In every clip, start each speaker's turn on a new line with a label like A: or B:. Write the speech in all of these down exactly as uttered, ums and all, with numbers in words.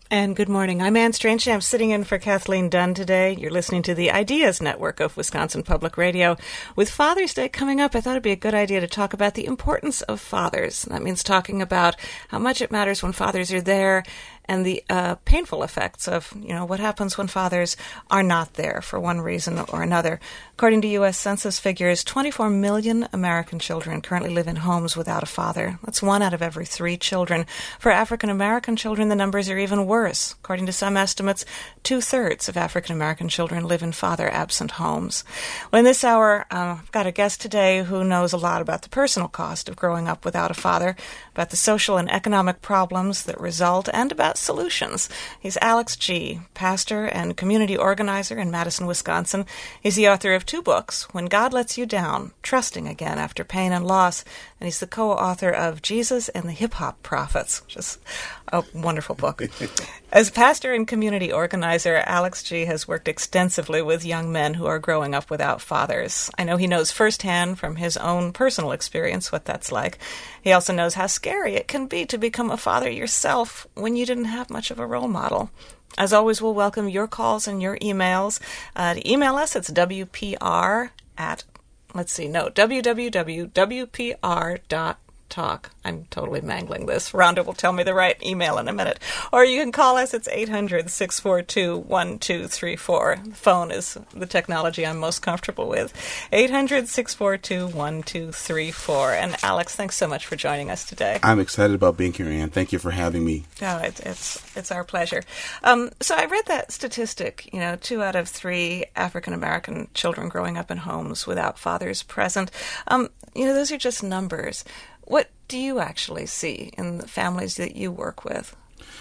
A: And good morning. I'm Ann Strange. I'm sitting in for Kathleen Dunn today. You're listening to the Ideas Network of Wisconsin Public Radio. With Father's Day coming up, I thought it'd be a good idea to talk about the importance of fathers. That means talking about how much it matters when fathers are there and the uh, painful effects of, you know, what happens when fathers are not there for one reason or another. According to U S Census figures, twenty-four million American children currently live in homes without a father. That's one out of every three children. For African American children, the numbers are even worse. According to some estimates, two-thirds of African American children live in father-absent homes. Well, in this hour, uh, I've got a guest today who knows a lot about the personal cost of growing up without a father, about the social and economic problems that result, and about solutions. He's Alex Gee, pastor and community organizer in Madison, Wisconsin. He's the author of two books, When God Lets You Down, Trusting Again After Pain and Loss, and he's the co-author of Jesus and the Hip-Hop Prophets, which is a wonderful book. As pastor and community organizer, Alex Gee has worked extensively with young men who are growing up without fathers. I know he knows firsthand from his own personal experience what that's like. He also knows how scary it can be to become a father yourself when you didn't have much of a role model. As always, we'll welcome your calls and your emails. Uh, to email us, it's W P R at, let's see, no, w w w dot w p r dot talk. I'm totally mangling this. Rhonda will tell me the right email in a minute. Or you can call us. It's eight hundred, six four two, one two three four. The phone is the technology I'm most comfortable with. eight hundred, six four two, one two three four. And Alex, thanks so much for joining us today.
B: I'm excited about being here, Ann. Thank you for having me.
A: No, it, it's it's our pleasure. Um, so I read that statistic, you know, two out of three African-American children growing up in homes without fathers present. Um, you know, those are just numbers. What do you actually see in the families that you work with?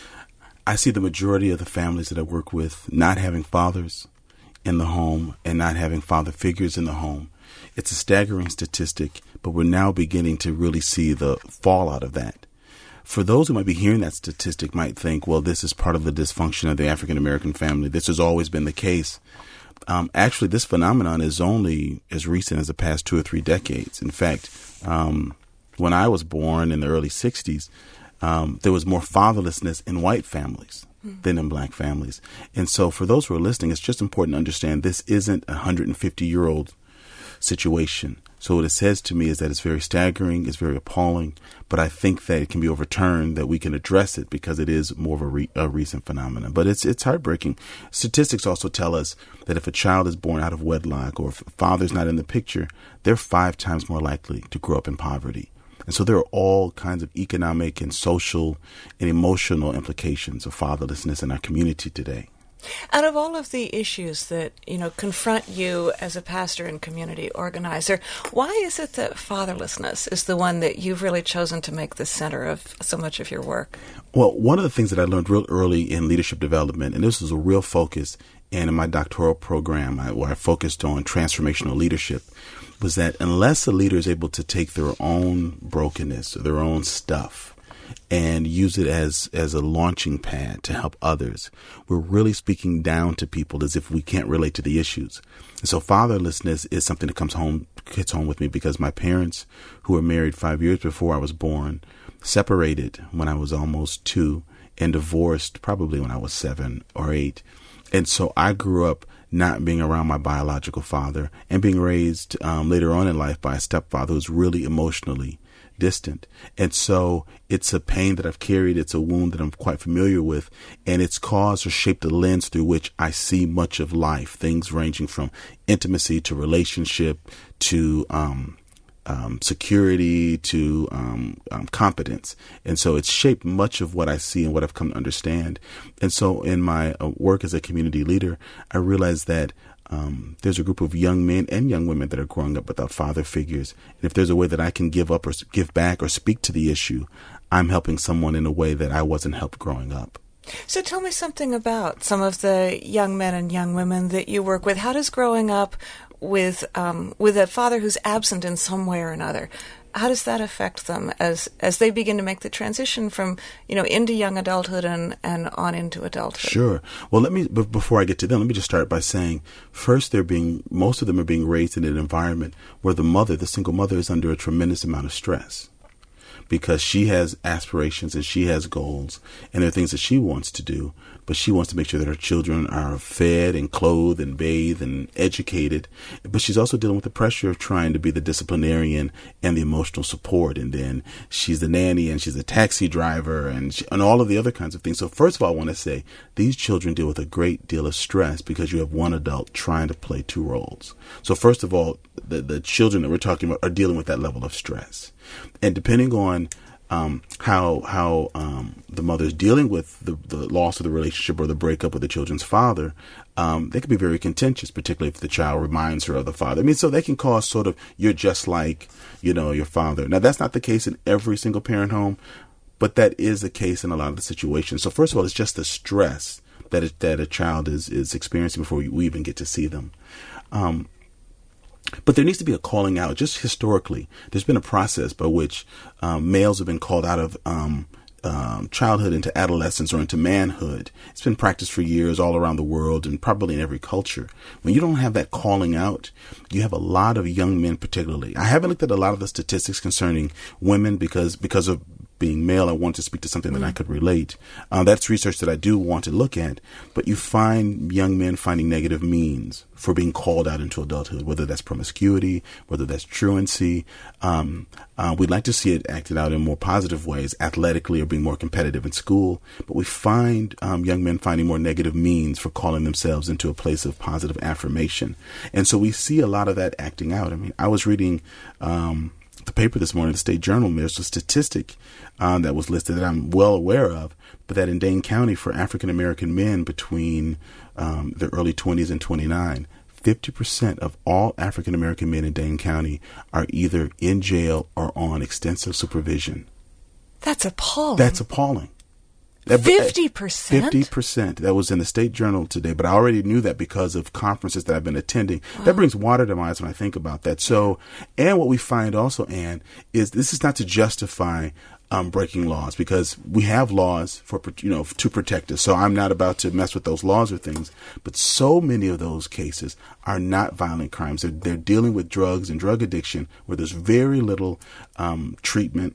B: I see the majority of the families that I work with not having fathers in the home and not having father figures in the home. It's a staggering statistic, but we're now beginning to really see the fallout of that. For those who might be hearing that statistic might think, well, this is part of the dysfunction of the African-American family. This has always been the case. Um, actually, this phenomenon is only as recent as the past two or three decades. In fact, um, when I was born in the early sixties, um, there was more fatherlessness in white families mm. than in black families. And so for those who are listening, it's just important to understand this isn't a one hundred fifty-year-old situation. So what it says to me is that it's very staggering, it's very appalling, but I think that it can be overturned, that we can address it because it is more of a, re- a recent phenomenon. But it's it's heartbreaking. Statistics also tell us that if a child is born out of wedlock or if a father's not in the picture, they're five times more likely to grow up in poverty. And so there are all kinds of economic and social and emotional implications of fatherlessness in our community today.
A: Out of all of the issues that, you know, confront you as a pastor and community organizer, why is it that fatherlessness is the one that you've really chosen to make the center of so much of your work?
B: Well, one of the things that I learned real early in leadership development, and this was a real focus in my doctoral program where I focused on transformational leadership, was that unless a leader is able to take their own brokenness or their own stuff and use it as, as a launching pad to help others, we're really speaking down to people as if we can't relate to the issues. And so fatherlessness is something that comes home, hits home with me because my parents, who were married five years before I was born, separated when I was almost two and divorced probably when I was seven or eight. And so I grew up not being around my biological father and being raised um, later on in life by a stepfather who's really emotionally distant. And so it's a pain that I've carried. It's a wound that I'm quite familiar with. And it's caused or shaped the lens through which I see much of life, things ranging from intimacy to relationship to um Um, security to um, um, competence. And so it's shaped much of what I see and what I've come to understand. And so in my uh, work as a community leader, I realized that um, there's a group of young men and young women that are growing up without father figures. And if there's a way that I can give up or give back or speak to the issue, I'm helping someone in a way that I wasn't helped growing up.
A: So tell me something about some of the young men and young women that you work with. How does growing up with um, with a father who's absent in some way or another, how does that affect them as as they begin to make the transition from, you know, into young adulthood and, and on into adulthood? Sure.
B: Well, let me, b- before I get to them, let me just start by saying, first, they're being, most of them are being raised in an environment where the mother, the single mother, is under a tremendous amount of stress. because she has aspirations and she has goals, and there are things that she wants to do, but she wants to make sure that her children are fed and clothed and bathed and educated. But she's also dealing with the pressure of trying to be the disciplinarian and the emotional support. And then she's the nanny and she's a taxi driver and, she, and all of the other kinds of things. So first of all, I want to say these children deal with a great deal of stress because you have one adult trying to play two roles. So first of all, the, the children that we're talking about are dealing with that level of stress. And depending on Um, how how um, the mother is dealing with the, the loss of the relationship or the breakup with the children's father, um, they can be very contentious, particularly if the child reminds her of the father. I mean, so they can cause sort of, you're just like, you know, your father. Now, that's not the case in every single parent home, but that is the case in a lot of the situations. So first of all, it's just the stress that it, that a child is, is experiencing before we even get to see them. Um, But there needs to be a calling out. Just historically, there's been a process by which um, males have been called out of um, um, childhood into adolescence or into manhood. It's been practiced for years all around the world and probably in every culture. When you don't have that calling out, you have a lot of young men particularly. I haven't looked at a lot of the statistics concerning women because because of being male, I want to speak to something that mm. I could relate. Uh, that's research that I do want to look at. But you find young men finding negative means for being called out into adulthood, whether that's promiscuity, whether that's truancy. Um, uh, we'd like to see it acted out in more positive ways, athletically or being more competitive in school. But we find um, young men finding more negative means for calling themselves into a place of positive affirmation. And so we see a lot of that acting out. I mean, I was reading um, the paper this morning, the State Journal. There's a statistic um, that was listed that I'm well aware of, but that in Dane County for African American men between um, the early twenties and twenty-nine, fifty percent of all African American men in Dane County are either in jail or on extensive supervision.
A: That's appalling.
B: That's appalling.
A: fifty percent?
B: fifty percent. That was in the State Journal today, but I already knew that because of conferences that I've been attending. Wow. That brings water to my eyes when I think about that. So, and what we find also, Anne, is this is not to justify um, breaking laws, because we have laws for, you know, to protect us. So I'm not about to mess with those laws or things, but so many of those cases are not violent crimes. They're, they're dealing with drugs and drug addiction where there's very little um, treatment,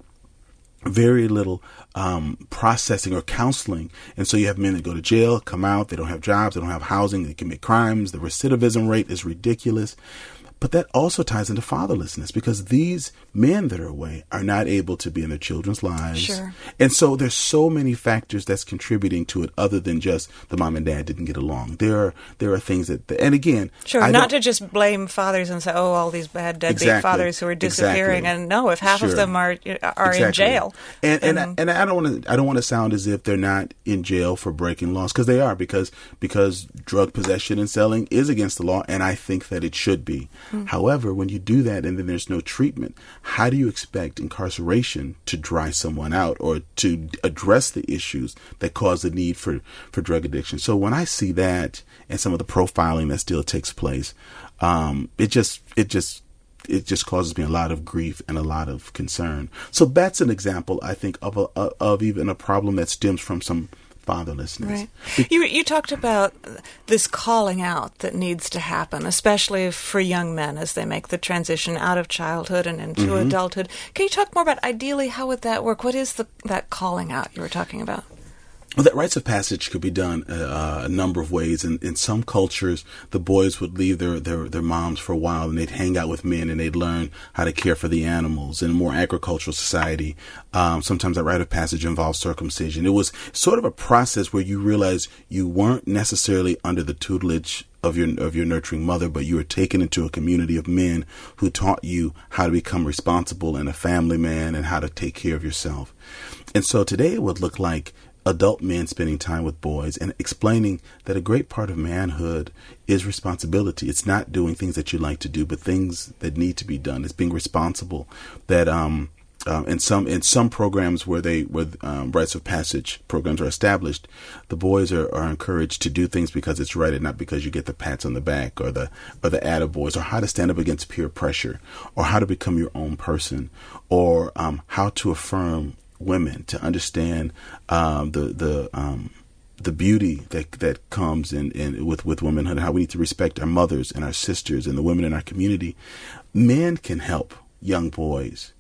B: very little um, processing or counseling. And so you have men that go to jail, come out, they don't have jobs, they don't have housing, they commit crimes. The recidivism rate is ridiculous. But that also ties into fatherlessness, because these men that are away are not able to be in their children's lives.
A: Sure.
B: And so there's so many factors that's contributing to it other than just the mom and dad didn't get along. There are there are things that, and again,
A: sure,
B: I
A: not to just blame fathers and say, oh, all these bad deadbeat
B: exactly,
A: fathers who are disappearing.
B: Exactly.
A: And no, if half
B: sure.
A: of them are are
B: exactly.
A: in jail,
B: and and, and, I, and I don't want to I don't want to sound as if they're not in jail for breaking laws, because they are, because because drug possession and selling is against the law, and I think that it should be. Mm. However, when you do that and then there's no treatment, how do you expect incarceration to dry someone out or to address the issues that cause the need for, for drug addiction? So when I see that and some of the profiling that still takes place, um, it just it just it just causes me a lot of grief and a lot of concern. So that's an example, I think, of a, of even a problem that stems from some fatherlessness.
A: Right. You you talked about this calling out that needs to happen, especially for young men as they make the transition out of childhood and into mm-hmm. adulthood. Can you talk more about ideally how would that work? What is the that calling out you were talking about?
B: Well, that rites of passage could be done uh, a number of ways. In, in some cultures, the boys would leave their, their, their moms for a while and they'd hang out with men and they'd learn how to care for the animals. In a more agricultural society, um, sometimes that rite of passage involves circumcision. It was sort of a process where you realize you weren't necessarily under the tutelage of your of your nurturing mother, but you were taken into a community of men who taught you how to become responsible and a family man and how to take care of yourself. And so today it would look like adult men spending time with boys and explaining that a great part of manhood is responsibility. It's not doing things that you like to do, but things that need to be done. It's being responsible. That um, um in some in some programs where they where um, rites of passage programs are established, the boys are, are encouraged to do things because it's right and not because you get the pats on the back or the or the attaboys, or how to stand up against peer pressure, or how to become your own person, or um, how to affirm women, to understand um, the the um, the beauty that that comes in, in with with womanhood, and how we need to respect our mothers and our sisters and the women in our community. Men can help young boys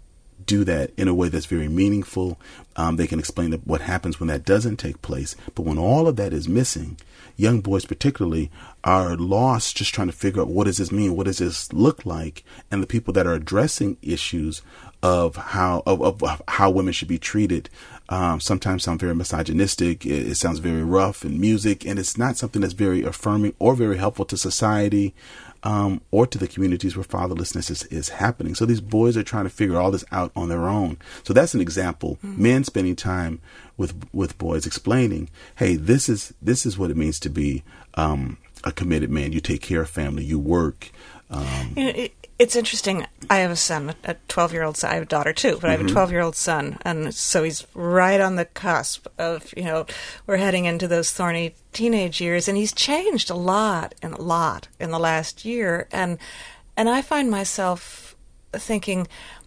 B: do that in a way that's very meaningful. Um, they can explain what happens when that doesn't take place. But when all of that is missing, young boys particularly are lost just trying to figure out, what does this mean? What does this look like? And the people that are addressing issues of how of, of how women should be treated um, sometimes sound very misogynistic. It, it sounds very rough in music, and it's not something that's very affirming or very helpful to society. Um, or to the communities where fatherlessness is, is happening. So these boys are trying to figure all this out on their own. So that's an example. Mm-hmm. Men spending time with with boys, explaining, hey, this is this is what it means to be um, a committed man. You take care of family. You work. Um,
A: you know, it, it's interesting. I have a son, a twelve-year-old son. I have a daughter, too, but mm-hmm. I have a twelve-year-old son. And so he's right on the cusp of, you know, we're heading into those thorny teenage years. And he's changed a lot and a lot in the last year. And and I find myself thinking,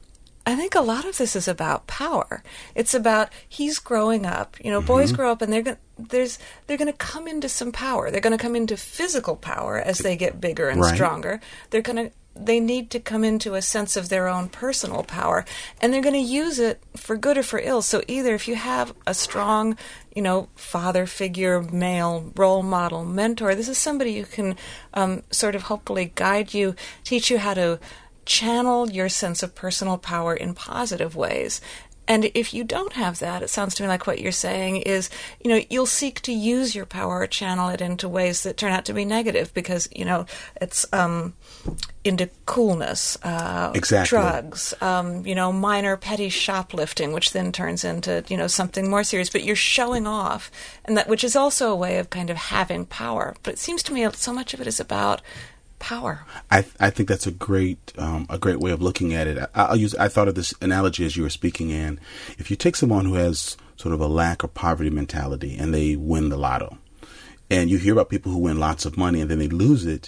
A: I think a lot of this is about power. It's about he's growing up. You know, mm-hmm. boys grow up and they're going there's they're going to come into some power. They're going to come into physical power as they get bigger and
B: right.
A: stronger. They're going to they need to come into a sense of their own personal power, and they're going to use it for good or for ill. So either if you have a strong, you know, father figure, male role model, mentor, this is somebody who can um, sort of hopefully guide you, teach you how to channel your sense of personal power in positive ways. And if you don't have that, it sounds to me like what you're saying is, you know, you'll seek to use your power or channel it into ways that turn out to be negative because, you know, it's um, into coolness, uh,
B: exactly.
A: drugs, um, you know, minor petty shoplifting, which then turns into, you know, something more serious. But you're showing off, and that which is also a way of kind of having power. But it seems to me so much of it is about power.
B: I I think that's a great um, a great way of looking at it. I, I'll use I thought of this analogy as you were speaking, Ann. If you take someone who has sort of a lack or poverty mentality and they win the lotto, and you hear about people who win lots of money and then they lose it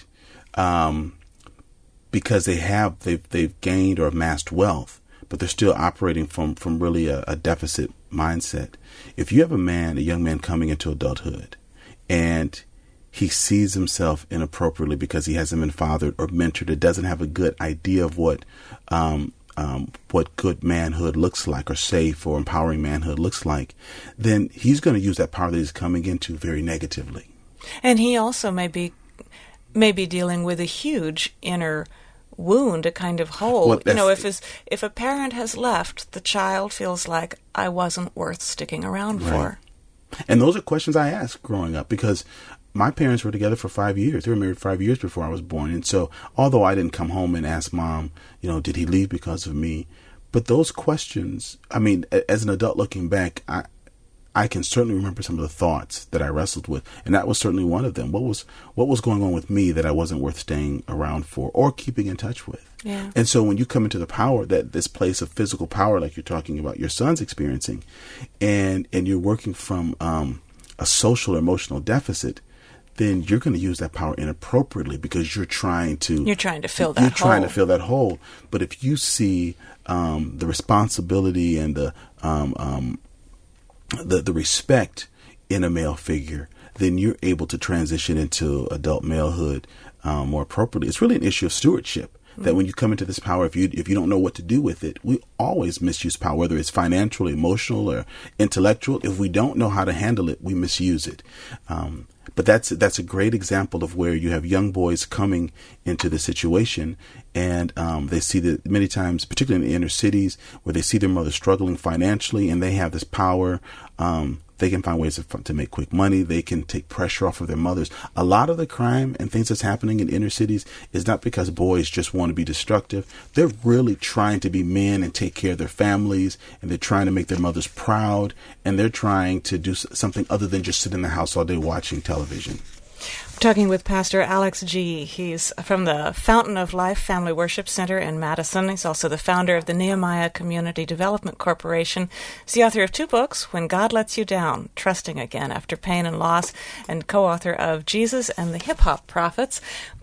B: um, because they have they've they've gained or amassed wealth, but they're still operating from from really a, a deficit mindset. If you have a man, a young man coming into adulthood, and he sees himself inappropriately because he hasn't been fathered or mentored, it doesn't have a good idea of what um, um, what good manhood looks like or safe or empowering manhood looks like, then he's going to use that power that he's coming into very negatively.
A: And he also may be, may be dealing with a huge inner wound, a kind of hole.
B: Well,
A: you know, if his, if a parent has left, the child feels like, I wasn't worth sticking around
B: right.
A: for.
B: And those are questions I asked growing up because my parents were together for five years. They were married five years before I was born. And so although I didn't come home and ask Mom, you know, did he leave because of me? But those questions, I mean, as an adult looking back, I I can certainly remember some of the thoughts that I wrestled with. And that was certainly one of them. What was what was going on with me that I wasn't worth staying around for or keeping in touch with?
A: Yeah.
B: And so when you come into the power, that this place of physical power, like you're talking about your son's experiencing, and, and you're working from um, a social or emotional deficit, then you're going to use that power inappropriately because you're trying to...
A: You're trying to fill that
B: you're
A: hole.
B: You're trying to fill that hole. But if you see um, the responsibility and the, um, um, the the respect in a male figure, then you're able to transition into adult malehood um, more appropriately. It's really an issue of stewardship. That when you come into this power, if you if you don't know what to do with it, we always misuse power, whether it's financial, emotional, or intellectual. If we don't know how to handle it, we misuse it. Um, but that's that's a great example of where you have young boys coming into the situation, and um, they see that many times, particularly in the inner cities, where they see their mother struggling financially, and they have this power. Um, They can find ways to, to make quick money. They can take pressure off of their mothers. A lot of the crime and things that's happening in inner cities is not because boys just want to be destructive. They're really trying to be men and take care of their families, and they're trying to make their mothers proud, and they're trying to do something other than just sit in the house all day watching television.
A: Talking with Pastor Alex Gee. He's from the Fountain of Life Family Worship Center in Madison. He's also the founder of the Nehemiah Community Development Corporation. He's the author of two books, When God Lets You Down, Trusting Again After Pain and Loss, and co-author of Jesus and the Hip Hop Prophets. We've got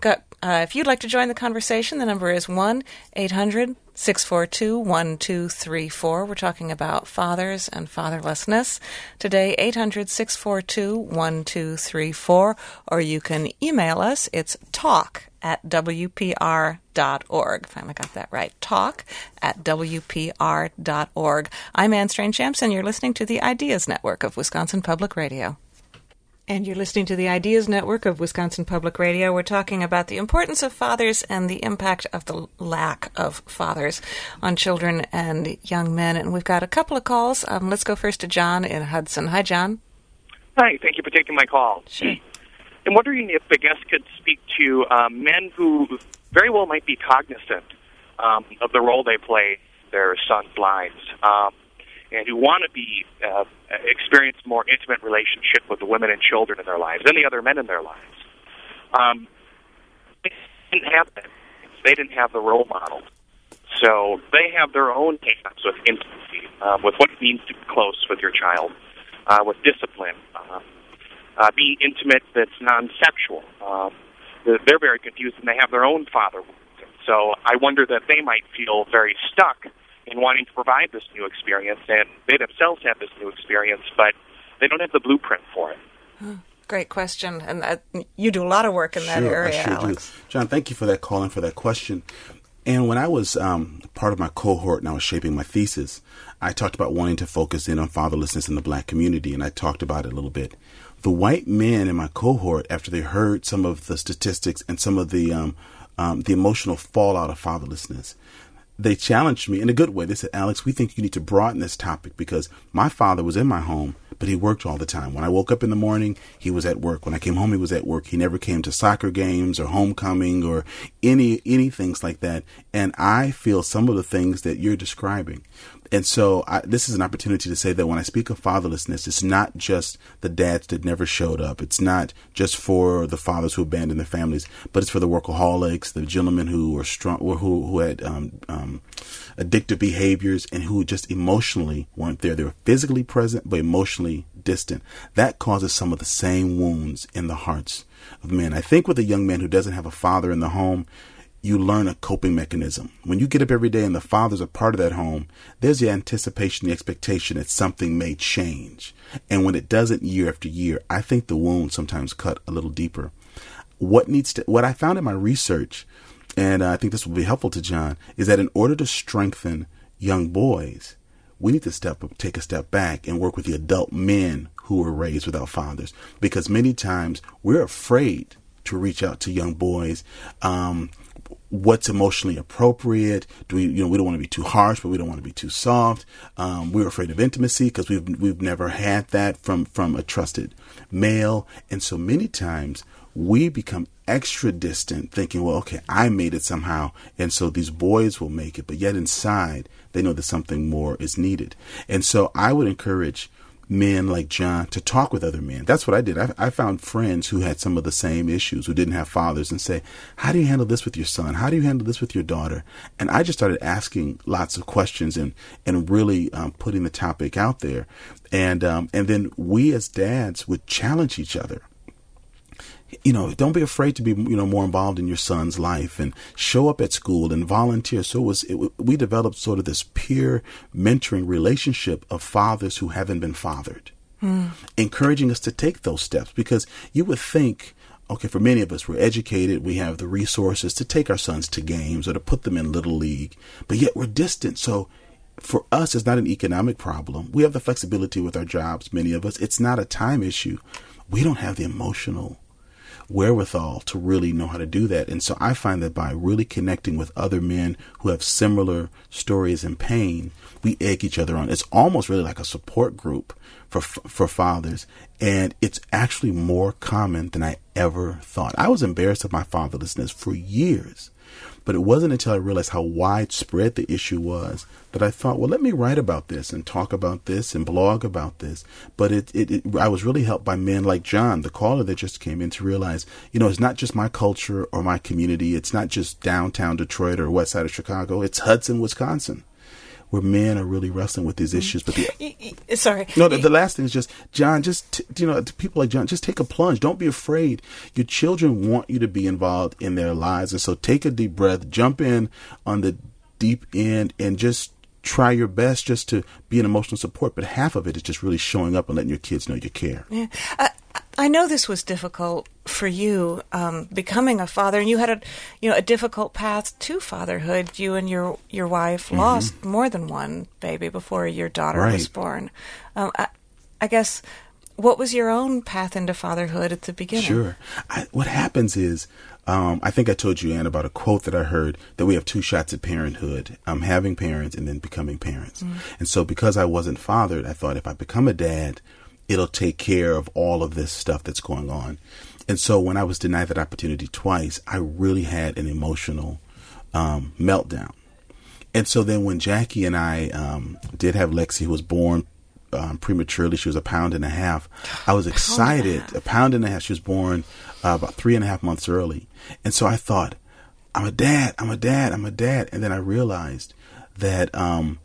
A: Uh, if you'd like to join the conversation, the number is one eight hundred six four two one two three four. We're talking about fathers and fatherlessness. Today, eight hundred six four two one two three four, or you can email us. It's talk at w p r dot org. Finally got that right. Talk at w p r dot org. I'm Anne Strange-Shamps, and you're listening to the Ideas Network of Wisconsin Public Radio. And you're listening to the Ideas Network of Wisconsin Public Radio. We're talking about the importance of fathers and the impact of the lack of fathers on children and young men. And we've got a couple of calls. Um, let's go first to John in Hudson. Hi, John.
C: Hi, thank you for taking my call.
A: Sure.
C: I'm wondering if the guest could speak to um, men who very well might be cognizant um, of the role they play in their sons' lives. Um, and who want to be uh, experience more intimate relationship with the women and children in their lives and the other men in their lives. Um, they didn't have that. They didn't have the role model. So they have their own hang-ups with intimacy, uh, with what it means to be close with your child, uh, with discipline, uh, uh, being intimate that's non-sexual. Um, they're very confused, and they have their own father. So I wonder that they might feel very stuck in wanting to provide this new experience, and they themselves have this new experience, but they don't have the blueprint for it.
A: Oh, great question, and uh, you do a lot of work in that
B: sure,
A: area,
B: I sure
A: Alex.
B: Do. John, thank you for that call and for that question. And when I was um, part of my cohort and I was shaping my thesis, I talked about wanting to focus in on fatherlessness in the black community, and I talked about it a little bit. The white men in my cohort, after they heard some of the statistics and some of the um, um, the emotional fallout of fatherlessness, they challenged me in a good way. They said, Alex, we think you need to broaden this topic because my father was in my home, but he worked all the time. When I woke up in the morning, he was at work. When I came home, he was at work. He never came to soccer games or homecoming or any any things like that. And I feel some of the things that you're describing. And so I, this is an opportunity to say that when I speak of fatherlessness, it's not just the dads that never showed up. It's not just for the fathers who abandoned their families, but it's for the workaholics, the gentlemen who were strong, or who, who had um, um, addictive behaviors and who just emotionally weren't there. They were physically present, but emotionally distant. That causes some of the same wounds in the hearts of men. I think with a young man who doesn't have a father in the home, you learn a coping mechanism. When you get up every day and the father's a part of that home, there's the anticipation, the expectation that something may change. And when it doesn't year after year, I think the wounds sometimes cut a little deeper. What needs to, what I found in my research, and I think this will be helpful to John, is that in order to strengthen young boys, we need to step up, take a step back and work with the adult men who were raised without fathers. Because many times we're afraid to reach out to young boys. Um, What's emotionally appropriate? Do we, you know, we don't want to be too harsh, but we don't want to be too soft. Um, we're afraid of intimacy because we've we've never had that from from a trusted male, and so many times we become extra distant, thinking, well, okay, I made it somehow, and so these boys will make it. But yet inside, they know that something more is needed, and so I would encourage men like John to talk with other men. That's what I did. I, I found friends who had some of the same issues, who didn't have fathers, and say, how do you handle this with your son? How do you handle this with your daughter? And I just started asking lots of questions and, and really um, putting the topic out there. And, um, and then we as dads would challenge each other. You know, don't be afraid to be, you know, more involved in your son's life and show up at school and volunteer. So it was, it, we developed sort of this peer mentoring relationship of fathers who haven't been fathered, mm. encouraging us to take those steps, because you would think, okay, for many of us, we're educated, we have the resources to take our sons to games or to put them in Little League, but yet we're distant. So for us, it's not an economic problem. We have the flexibility with our jobs, many of us. It's not a time issue. We don't have the emotional wherewithal to really know how to do that. And so I find that by really connecting with other men who have similar stories and pain, we egg each other on. It's almost really like a support group for for fathers. And it's actually more common than I ever thought. I was embarrassed of my fatherlessness for years. But it wasn't until I realized how widespread the issue was that I thought, well, let me write about this and talk about this and blog about this. But it, it, it I was really helped by men like John, the caller that just came in, to realize, you know, it's not just my culture or my community. It's not just downtown Detroit or west side of Chicago. It's Hudson, Wisconsin. where men are really wrestling with these issues. But the,
A: sorry,
B: no, the, the last thing is just, John, just, t- you know, to people like John, just take a plunge. Don't be afraid. Your children want you to be involved in their lives. And so take a deep breath, jump in on the deep end, and just try your best just to be an emotional support. But half of it is just really showing up and letting your kids know you care.
A: Yeah. Uh, I know this was difficult for you, um, becoming a father, and you had a, you know, a difficult path to fatherhood. You and your your wife mm-hmm. lost more than one baby before your daughter
B: right.
A: was born. Um, I, I guess, what was your own path into fatherhood at the beginning?
B: Sure. I, what happens is, um, I think I told you, Ann, about a quote that I heard that we have two shots at parenthood: um, having parents and then becoming parents. Mm. And so, because I wasn't fathered, I thought if I become a dad, it'll take care of all of this stuff that's going on. And so when I was denied that opportunity twice, I really had an emotional um, meltdown. And so then when Jackie and I um, did have Lexi, who was born um, prematurely, she was a pound and a half. I was excited. A pound and a half. She was born uh, about three and a half months early. And so I thought, I'm a dad, I'm a dad, I'm a dad. And then I realized that um,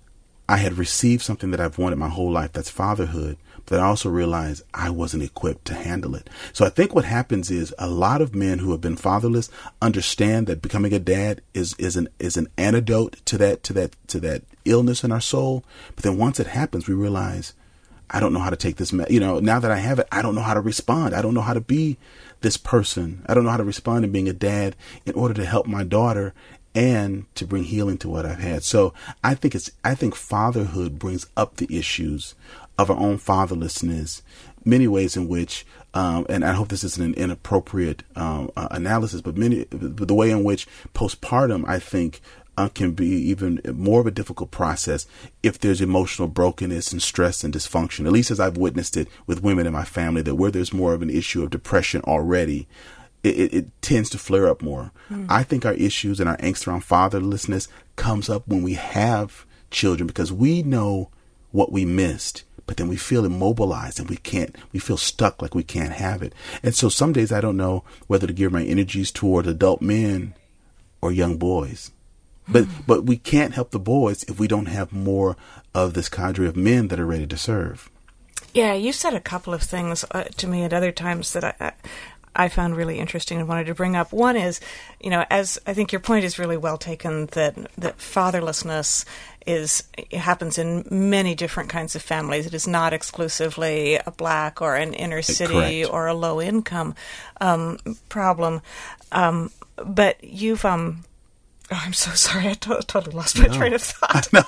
B: I had received something that I've wanted my whole life, that's fatherhood. But I also realized I wasn't equipped to handle it. So I think what happens is a lot of men who have been fatherless understand that becoming a dad is is an is an antidote to that to that to that illness in our soul. But then once it happens, we realize I don't know how to take this. Me- you know, now that I have it, I don't know how to respond. I don't know how to be this person. I don't know how to respond in being a dad in order to help my daughter and to bring healing to what I've had. So I think it's I think fatherhood brings up the issues of our own fatherlessness, many ways in which, um, and I hope this isn't an inappropriate um, uh, analysis, but many but the way in which postpartum, I think, uh, can be even more of a difficult process if there's emotional brokenness and stress and dysfunction, at least as I've witnessed it with women in my family, that where there's more of an issue of depression already, it, it, it tends to flare up more. Mm. I think our issues and our angst around fatherlessness comes up when we have children because we know what we missed. But then we feel immobilized and we can't, we feel stuck like we can't have it. And so some days I don't know whether to give my energies toward adult men or young boys. But but we can't help the boys if we don't have more of this cadre of men that are ready to serve.
A: Yeah, you said a couple of things uh, to me at other times that I, I I found really interesting and wanted to bring up. One is, you know, as I think your point is really well taken, that that fatherlessness is it happens in many different kinds of families. It is not exclusively a black or an inner city
B: Correct.
A: or a low income um, problem. Um, but you've um, oh, I'm so sorry, I to- totally lost my
B: no.
A: train of thought.
B: No.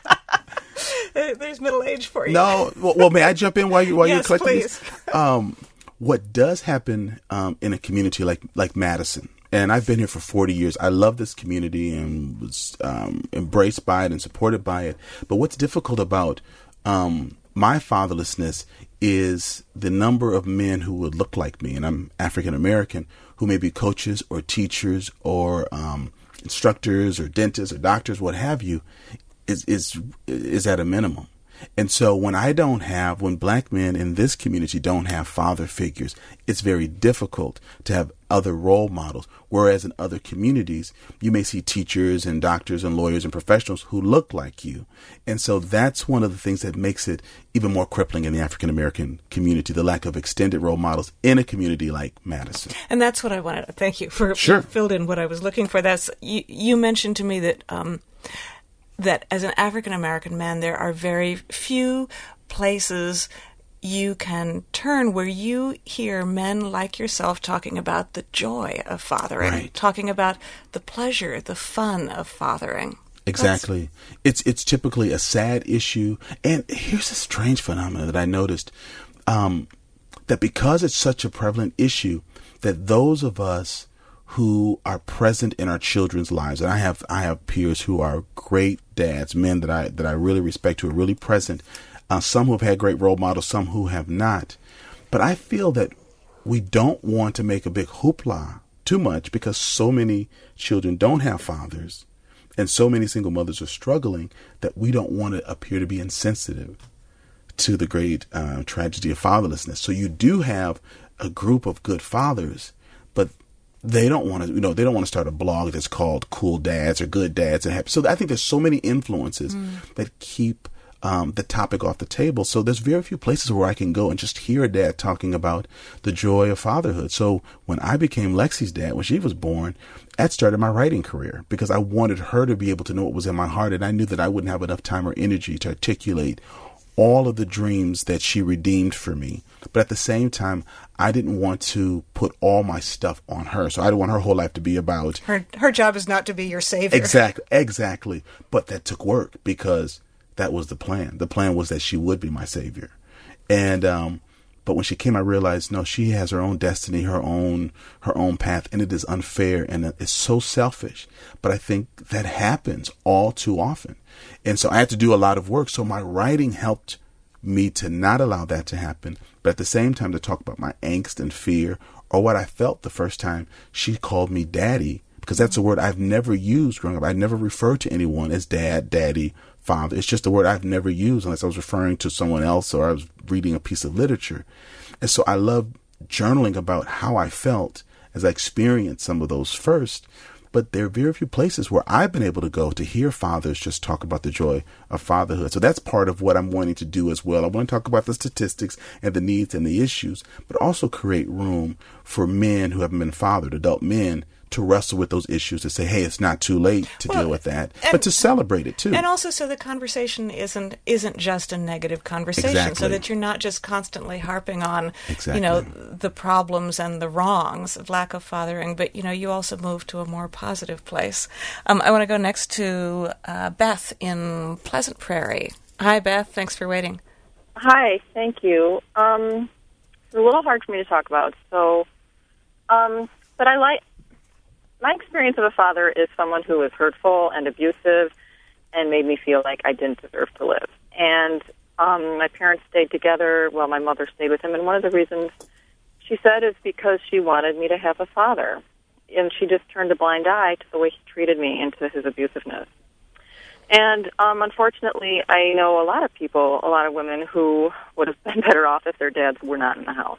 A: There's middle age for you.
B: No, well, well, may I jump in while you while
A: yes,
B: you're collecting
A: please.
B: These? Um, what does happen um, in a community like like Madison? And I've been here for forty years. I love this community and was um, embraced by it and supported by it. But what's difficult about um, my fatherlessness is the number of men who would look like me, and I'm African American, who may be coaches or teachers or um, instructors or dentists or doctors, what have you, is is is at a minimum. And so when I don't have, when black men in this community don't have father figures, it's very difficult to have other role models. Whereas in other communities, you may see teachers and doctors and lawyers and professionals who look like you. And so that's one of the things that makes it even more crippling in the African American community, the lack of extended role models in a community like Madison.
A: And that's what I wanted. Thank you for
B: Sure.
A: filled in what I was looking for. That's you, you mentioned to me that um, that as an African American man, there are very few places you can turn where you hear men like yourself talking about the joy of fathering,
B: Right.
A: talking about the pleasure, the fun of fathering.
B: Exactly. That's... It's it's typically a sad issue. And here's a strange phenomenon that I noticed, um, that because it's such a prevalent issue, that those of us who are present in our children's lives, and I have I have peers who are great dads, men that I that I really respect, who are really present, uh, some who have had great role models, some who have not. But I feel that we don't want to make a big hoopla too much because so many children don't have fathers and so many single mothers are struggling, that we don't want to appear to be insensitive to the great uh, tragedy of fatherlessness. So you do have a group of good fathers, but they don't want to, you know, they don't want to start a blog that's called Cool Dads or Good Dads and Happy. So I think there's so many influences mm. that keep um, the topic off the table. So there's very few places where I can go and just hear a dad talking about the joy of fatherhood. So when I became Lexi's dad, when she was born, that started my writing career because I wanted her to be able to know what was in my heart. And I knew that I wouldn't have enough time or energy to articulate all of the dreams that she redeemed for me. But at the same time, I didn't want to put all my stuff on her. So I didn't want her whole life to be about...
A: Her her job is not to be your savior.
B: Exactly. Exactly. But that took work because that was the plan. The plan was that she would be my savior. And, um, but when she came, I realized, no, she has her own destiny, her own, her own path, and it is unfair and it's so selfish. But I think that happens all too often. And so I had to do a lot of work. So my writing helped me to not allow that to happen, but at the same time to talk about my angst and fear or what I felt the first time she called me daddy, because that's a word I've never used growing up. I never referred to anyone as dad, daddy, father. It's just a word I've never used unless I was referring to someone else or I was reading a piece of literature. And so I love journaling about how I felt as I experienced some of those first. But there are very few places where I've been able to go to hear fathers just talk about the joy of fatherhood. So that's part of what I'm wanting to do as well. I want to talk about the statistics and the needs and the issues, but also create room for men who haven't been fathered, adult men, to wrestle with those issues, to say, hey, it's not too late to well, deal with that,
A: and,
B: but to celebrate it too.
A: And also so the conversation isn't isn't just a negative conversation, exactly. So that you're not just constantly harping on, exactly. you know, the problems and the wrongs of lack of fathering, but, you know, you also move to a more positive place. Um, I want to go next to uh, Beth in Pleasant Prairie. Hi, Beth. Thanks for waiting.
D: Hi. Thank you. Um, it's a little hard for me to talk about, so, um, but I like... My experience of a father is someone who was hurtful and abusive and made me feel like I didn't deserve to live. And um, my parents stayed together. Well, my mother stayed with him. And one of the reasons she said is because she wanted me to have a father. And she just turned a blind eye to the way he treated me and to his abusiveness. And um, unfortunately, I know a lot of people, a lot of women who would have been better off if their dads were not in the house.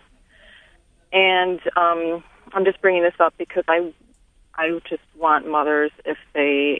D: And um, I'm just bringing this up because I... I just want mothers, if they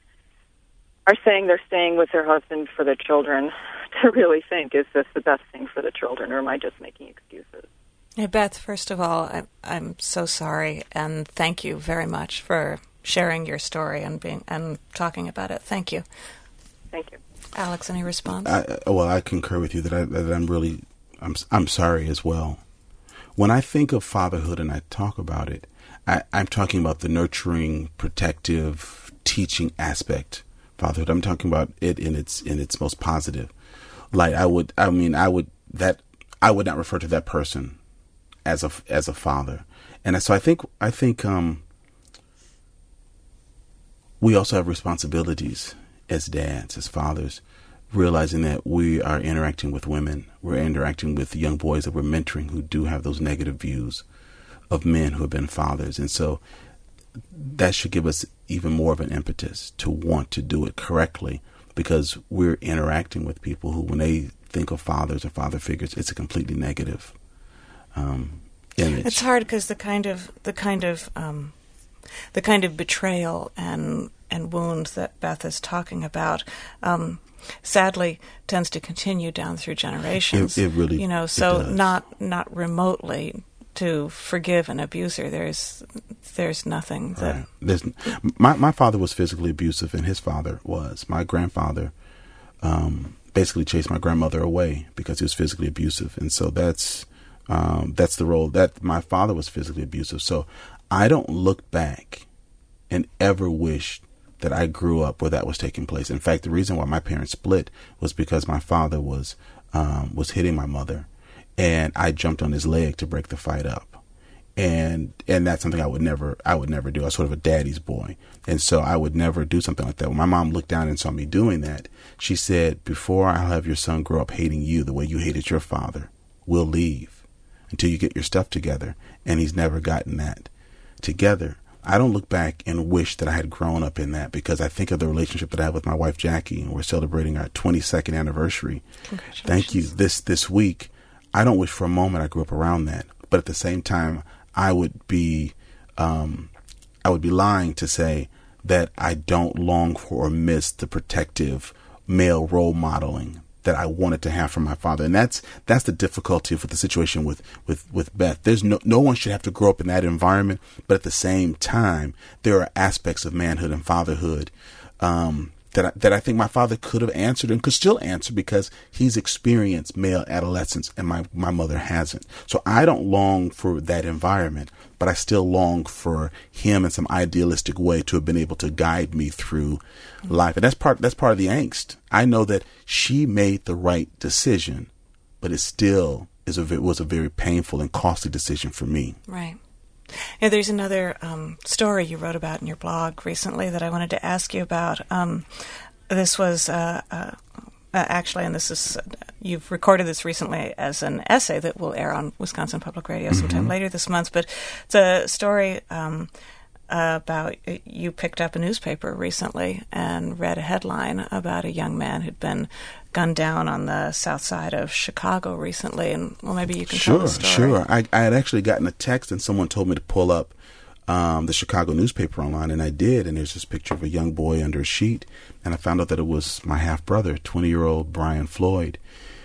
D: are saying they're staying with their husband for their children, to really think, is this the best thing for the children, or am I just making excuses?
A: Hey, Beth, first of all, I'm, I'm so sorry, and thank you very much for sharing your story and being and talking about it. Thank you.
D: Thank you.
A: Alex, any response?
B: I, well, I concur with you that, I, that I'm really, I'm, I'm sorry as well. When I think of fatherhood and I talk about it, I, I'm talking about the nurturing, protective, teaching aspect fatherhood. I'm talking about it in its in its most positive light. I would, I mean, I would that I would not refer to that person as a as a father. And so I think I think um, we also have responsibilities as dads, as fathers, realizing that we are interacting with women, we're interacting with young boys that we're mentoring who do have those negative views of men who have been fathers. And so that should give us even more of an impetus to want to do it correctly, because we're interacting with people who, when they think of fathers or father figures, it's a completely negative um, image.
A: It's hard because the kind of the kind of um, the kind of betrayal and and wound that Beth is talking about, um, sadly, tends to continue down through generations.
B: It, it really,
A: you know, so not not remotely to forgive an abuser. There's there's nothing that
B: right. There's my my father was physically abusive, and his father was. My grandfather um, basically chased my grandmother away because he was physically abusive, and so that's um, that's the role that my father was physically abusive. So I don't look back and ever wish that I grew up where that was taking place. In fact, the reason why my parents split was because my father was um, was hitting my mother. And I jumped on his leg to break the fight up. And and that's something I would never I would never do. I was sort of a daddy's boy. And so I would never do something like that. When my mom looked down and saw me doing that, she said, before I'll have your son grow up hating you the way you hated your father, we'll leave until you get your stuff together. And he's never gotten that together. I don't look back and wish that I had grown up in that, because I think of the relationship that I have with my wife, Jackie, and we're celebrating our twenty-second anniversary. Thank you. This this week. I don't wish for a moment I grew up around that. But at the same time, I would be um, I would be lying to say that I don't long for or miss the protective male role modeling that I wanted to have from my father. And that's that's the difficulty with the situation with, with, with Beth. There's no no one should have to grow up in that environment, but at the same time, there are aspects of manhood and fatherhood um, that I, that I think my father could have answered and could still answer because he's experienced male adolescence and my, my mother hasn't. So I don't long for that environment, but I still long for him in some idealistic way to have been able to guide me through life. And that's part, that's part of the angst. I know that she made the right decision, but it still is a, was a very painful and costly decision for me.
A: Right. Yeah, there's another um, story you wrote about in your blog recently that I wanted to ask you about. Um, this was uh, uh, actually, and this is, uh, you've recorded this recently as an essay that will air on Wisconsin Public Radio sometime mm-hmm. later this month, but it's a story um, about you picked up a newspaper recently and read a headline about a young man who'd been gunned down on the south side of Chicago recently, and well, maybe you can
B: sure,
A: tell the story.
B: Sure, I, I had actually gotten a text and someone told me to pull up um, the Chicago newspaper online, and I did, and there's this picture of a young boy under a sheet, and I found out that it was my half-brother, twenty-year-old Brian Floyd.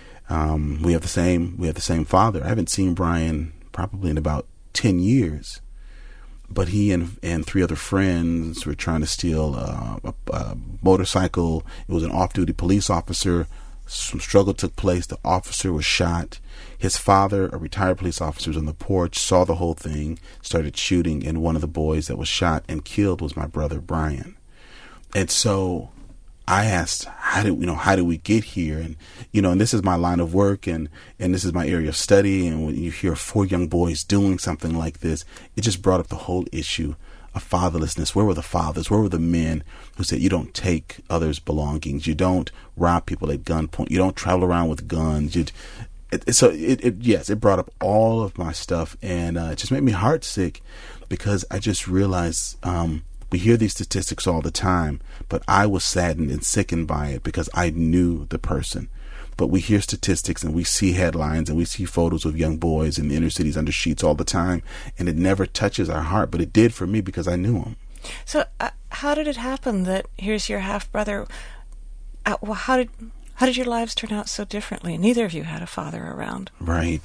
B: Um, we have the same, we have the same father. I haven't seen Brian probably in about ten years. But he and and three other friends were trying to steal uh, a, a motorcycle. It was an off-duty police officer. Some struggle took place. The officer was shot. His father, a retired police officer, was on the porch, saw the whole thing, started shooting, and one of the boys that was shot and killed was my brother Brian. And so I asked, how did you know? How did we get here? And you know, and this is my line of work, and and this is my area of study. And when you hear four young boys doing something like this, it just brought up the whole issue of fatherlessness. Where were the fathers? Where were the men who said you don't take others' belongings, you don't rob people at gunpoint, you don't travel around with guns? You, it, so it, it yes, it brought up all of my stuff, and uh, it just made me heartsick because I just realized. Um, We hear these statistics all the time, but I was saddened and sickened by it because I knew the person. But we hear statistics and we see headlines and we see photos of young boys in the inner cities under sheets all the time, and it never touches our heart, but it did for me because I knew him.
A: So uh, how did it happen that here's your half-brother? Uh, well, how did how did your lives turn out so differently? Neither of you had a father around.
B: Right.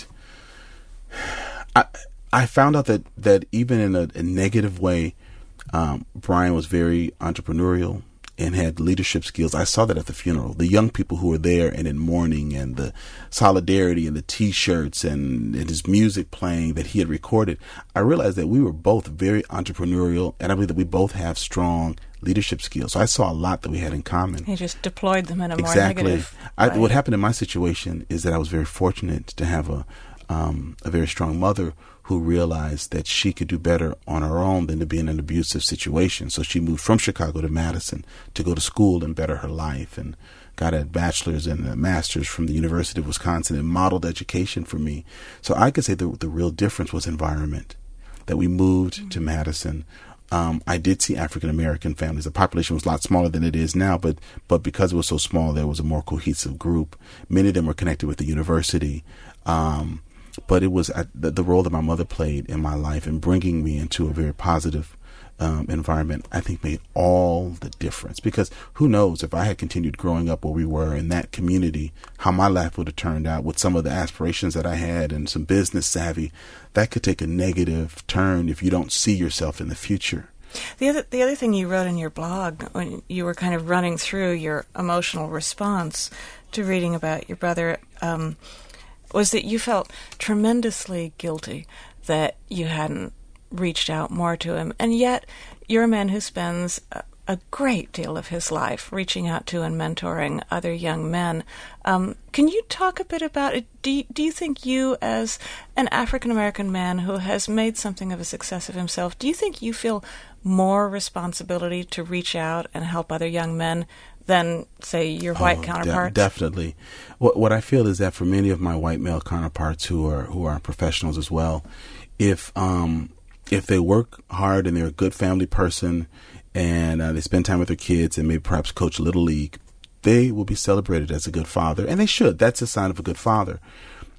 B: I I found out that, that even in a, a negative way, Um, Brian was very entrepreneurial and had leadership skills. I saw that at the funeral. The young people who were there and in mourning, and the solidarity and the T-shirts and, and his music playing that he had recorded, I realized that we were both very entrepreneurial, and I believe that we both have strong leadership skills. So I saw a lot that we had in common.
A: He just deployed them in a more
B: exactly.
A: negative
B: I,
A: way.
B: What happened in my situation is that I was very fortunate to have a um, a very strong mother who realized that she could do better on her own than to be in an abusive situation. So she moved from Chicago to Madison to go to school and better her life, and got a bachelor's and a master's from the University of Wisconsin and modeled education for me. So I could say the, the real difference was environment, that we moved mm-hmm. to Madison. Um, I did see African-American families. The population was a lot smaller than it is now, but but because it was so small, there was a more cohesive group. Many of them were connected with the university. Um, But it was uh, the, the role that my mother played in my life in bringing me into a very positive um, environment, I think made all the difference. Because who knows, if I had continued growing up where we were in that community, how my life would have turned out with some of the aspirations that I had and some business savvy. That could take a negative turn if you don't see yourself in the future.
A: The other, the other thing you wrote in your blog when you were kind of running through your emotional response to reading about your brother, um, was that you felt tremendously guilty that you hadn't reached out more to him. And yet you're a man who spends a, a great deal of his life reaching out to and mentoring other young men. Um, can you talk a bit about it? Do you, do you think you, as an African-American man who has made something of a success of himself, do you think you feel more responsibility to reach out and help other young men than, say, your white oh, counterparts?
B: De- definitely. What what I feel is that for many of my white male counterparts who are who are professionals as well, if um if they work hard and they're a good family person and uh, they spend time with their kids and maybe perhaps coach Little League, they will be celebrated as a good father, and they should. That's a sign of a good father.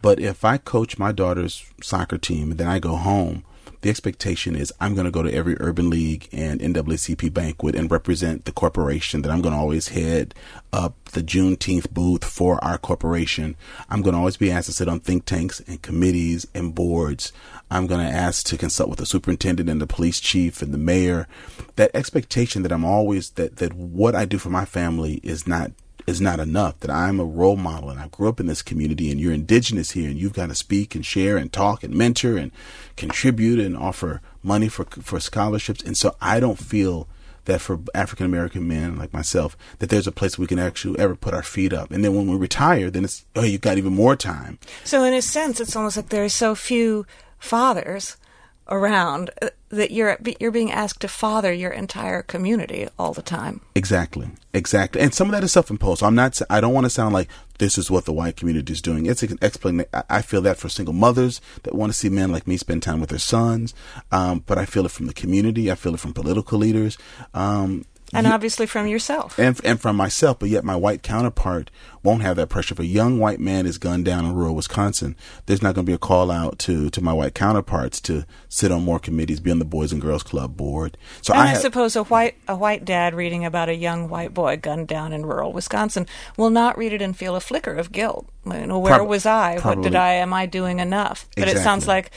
B: But if I coach my daughter's soccer team and then I go home, the expectation is I'm going to go to every Urban League and N double A C P banquet and represent the corporation, that I'm going to always head up the Juneteenth booth for our corporation. I'm going to always be asked to sit on think tanks and committees and boards. I'm going to ask to consult with the superintendent and the police chief and the mayor. That expectation that I'm always, that, that what I do for my family is not is not enough, that I'm a role model and I grew up in this community and you're indigenous here and you've got to speak and share and talk and mentor and contribute and offer money for for scholarships. And so I don't feel that for African American men like myself, that there's a place we can actually ever put our feet up. And then when we retire, then it's, oh, you've got even more time.
A: So in a sense, it's almost like there are so few fathers around that you're you're being asked to father your entire community all the time.
B: Exactly, exactly, and some of that is self-imposed. I'm not. I don't want to sound like this is what the white community is doing. It's an explanation. I feel that for single mothers that want to see men like me spend time with their sons, um, but I feel it from the community. I feel it from political leaders. Um,
A: And obviously from yourself.
B: And and from myself, but yet my white counterpart won't have that pressure. If a young white man is gunned down in rural Wisconsin, there's not going to be a call out to, to my white counterparts to sit on more committees, be on the Boys and Girls Club board. So
A: and I,
B: I have,
A: suppose a white a white dad reading about a young white boy gunned down in rural Wisconsin will not read it and feel a flicker of guilt. You know, where
B: Prob-
A: was I?
B: probably.
A: What did I? Am I doing enough? But
B: Exactly.
A: it sounds like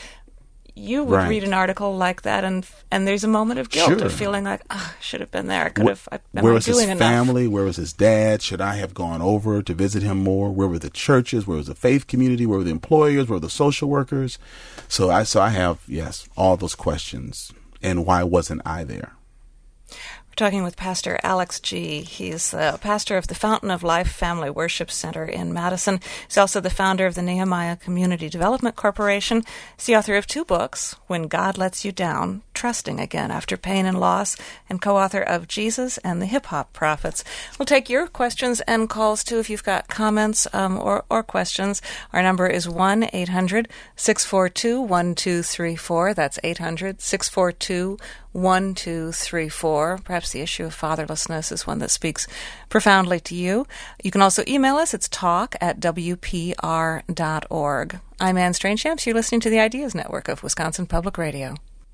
A: you would
B: Right.
A: read an article like that, and and there's a moment of guilt
B: Sure.
A: of feeling like, oh, I should have been there. I could have. I, am
B: Where
A: I
B: was his
A: doing enough?
B: family? Where was his dad? Should I have gone over to visit him more? Where were the churches? Where was the faith community? Where were the employers? Where were the social workers? So I so I have, yes, all those questions. And why wasn't I there?
A: We're talking with Pastor Alex Gee. He's the pastor of the Fountain of Life Family Worship Center in Madison. He's also the founder of the Nehemiah Community Development Corporation. He's the author of two books, When God Lets You Down, Trusting Again After Pain and Loss, and co-author of Jesus and the Hip Hop Prophets. We'll take your questions and calls, too, if you've got comments um, or, or questions. Our number is one eight hundred six four two one two three four. That's eight hundred six four two one two three four. Perhaps the issue of fatherlessness is one that speaks profoundly to you. You can also email us. It's talk at w p r dot org. I'm Anne Strange-Shamps. You're listening to the Ideas Network of Wisconsin Public Radio.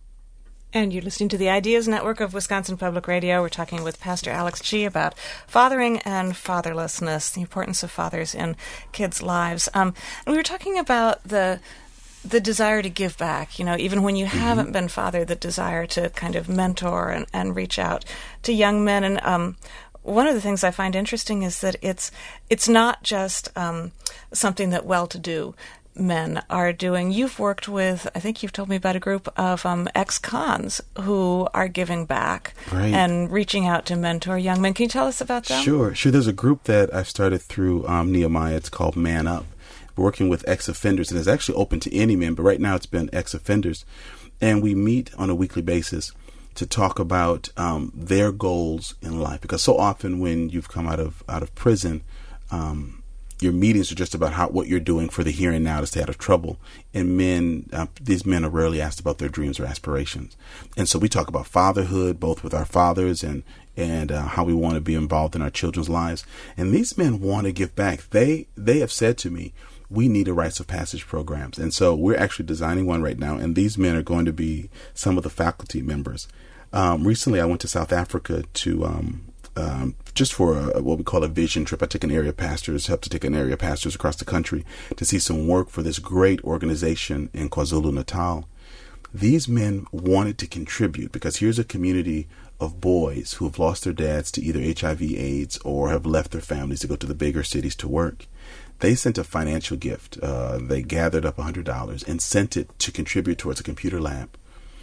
A: And you're listening to the Ideas Network of Wisconsin Public Radio. We're talking with Pastor Alex Gee about fathering and fatherlessness, the importance of fathers in kids' lives. Um, and we were talking about the the desire to give back, you know, even when you mm-hmm. haven't been fathered, the desire to kind of mentor and, and reach out to young men. And um, one of the things I find interesting is that it's it's not just um, something that well-to-do men are doing. You've worked with, I think you've told me about a group of um, ex-cons who are giving back
B: right.
A: and reaching out to mentor young men. Can you tell us about them?
B: Sure. Sure. There's a group that I've started through um, Nehemiah. It's called Man Up. We're working with ex-offenders, and it's actually open to any men, but right now it's been ex-offenders. And we meet on a weekly basis to talk about um, their goals in life. Because so often when you've come out of out of prison, um, your meetings are just about how what you're doing for the here and now to stay out of trouble. And men, uh, these men are rarely asked about their dreams or aspirations. And so we talk about fatherhood, both with our fathers and and uh, how we want to be involved in our children's lives. And these men want to give back. They they have said to me, we need a rites of passage programs. And so we're actually designing one right now. And these men are going to be some of the faculty members. Um, recently, I went to South Africa to um, um, just for a, what we call a vision trip. I took an area of pastors, helped to take an area of pastors across the country to see some work for this great organization in KwaZulu-Natal. These men wanted to contribute because here's a community of boys who have lost their dads to either H I V AIDS or have left their families to go to the bigger cities to work. They sent a financial gift. Uh, they gathered up one hundred dollars and sent it to contribute towards a computer lab.